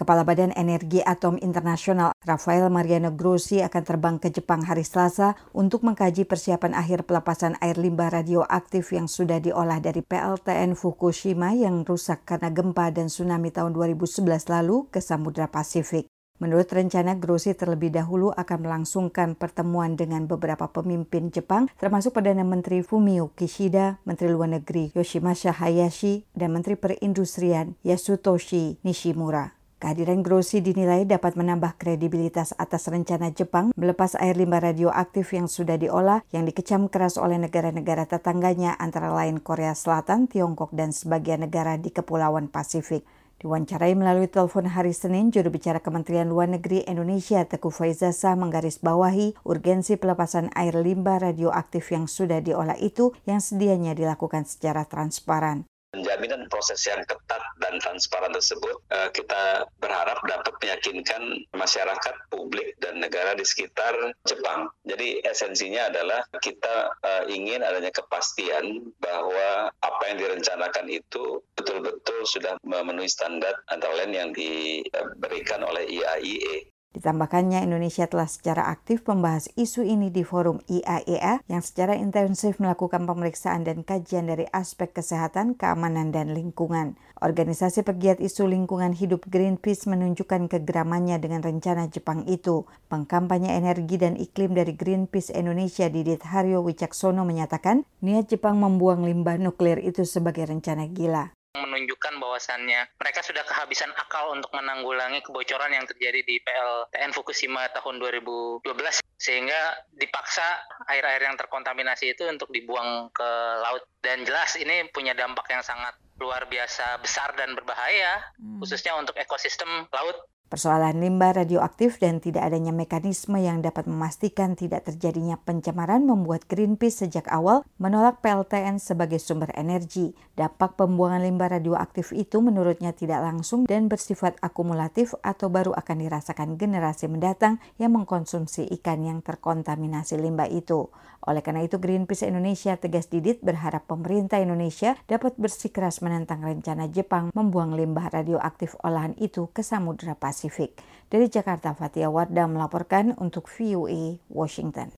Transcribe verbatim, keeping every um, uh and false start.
Kepala Badan Energi Atom Internasional Rafael Mariano Grossi akan terbang ke Jepang hari Selasa untuk mengkaji persiapan akhir pelepasan air limbah radioaktif yang sudah diolah dari P L T N Fukushima yang rusak karena gempa dan tsunami tahun dua ribu sebelas lalu ke Samudra Pasifik. Menurut rencana, Grossi terlebih dahulu akan melangsungkan pertemuan dengan beberapa pemimpin Jepang, termasuk Perdana Menteri Fumio Kishida, Menteri Luar Negeri Yoshimasa Hayashi, dan Menteri Perindustrian Yasutoshi Nishimura. Kehadiran Grossi dinilai dapat menambah kredibilitas atas rencana Jepang melepas air limbah radioaktif yang sudah diolah yang dikecam keras oleh negara-negara tetangganya antara lain Korea Selatan, Tiongkok, dan sebagian negara di Kepulauan Pasifik. Diwawancarai melalui telepon hari Senin, juru bicara Kementerian Luar Negeri Indonesia Teuku Faizasyah menggarisbawahi urgensi pelepasan air limbah radioaktif yang sudah diolah itu yang sedianya dilakukan secara transparan. Jaminan proses yang ketat dan transparan tersebut kita berharap dapat meyakinkan masyarakat, publik, dan negara di sekitar Jepang. Jadi esensinya adalah kita ingin adanya kepastian bahwa apa yang direncanakan itu betul-betul sudah memenuhi standar antara lain yang diberikan oleh I A E A. Ditambahkannya, Indonesia telah secara aktif membahas isu ini di forum I A E A yang secara intensif melakukan pemeriksaan dan kajian dari aspek kesehatan, keamanan, dan lingkungan. Organisasi pegiat isu lingkungan hidup Greenpeace menunjukkan kegeramannya dengan rencana Jepang itu. Pengkampanye energi dan iklim dari Greenpeace Indonesia Didit Haryo Wicaksono menyatakan, niat Jepang membuang limbah nuklir itu sebagai rencana gila. Menunjukkan bahwasannya mereka sudah kehabisan akal untuk menanggulangi kebocoran yang terjadi di P L T N Fukushima tahun dua ribu dua belas sehingga dipaksa air-air yang terkontaminasi itu untuk dibuang ke laut, dan jelas ini punya dampak yang sangat luar biasa besar dan berbahaya hmm. khususnya untuk ekosistem laut. Persoalan limbah radioaktif dan tidak adanya mekanisme yang dapat memastikan tidak terjadinya pencemaran membuat Greenpeace sejak awal menolak P L T N sebagai sumber energi. Dampak pembuangan limbah radioaktif itu menurutnya tidak langsung dan bersifat akumulatif atau baru akan dirasakan generasi mendatang yang mengkonsumsi ikan yang terkontaminasi limbah itu. Oleh karena itu, Greenpeace Indonesia tegas Didit berharap pemerintah Indonesia dapat bersikeras menentang rencana Jepang membuang limbah radioaktif olahan itu ke Samudra Pasifik. Dari Jakarta, Fatia Wardah melaporkan untuk V O A Washington.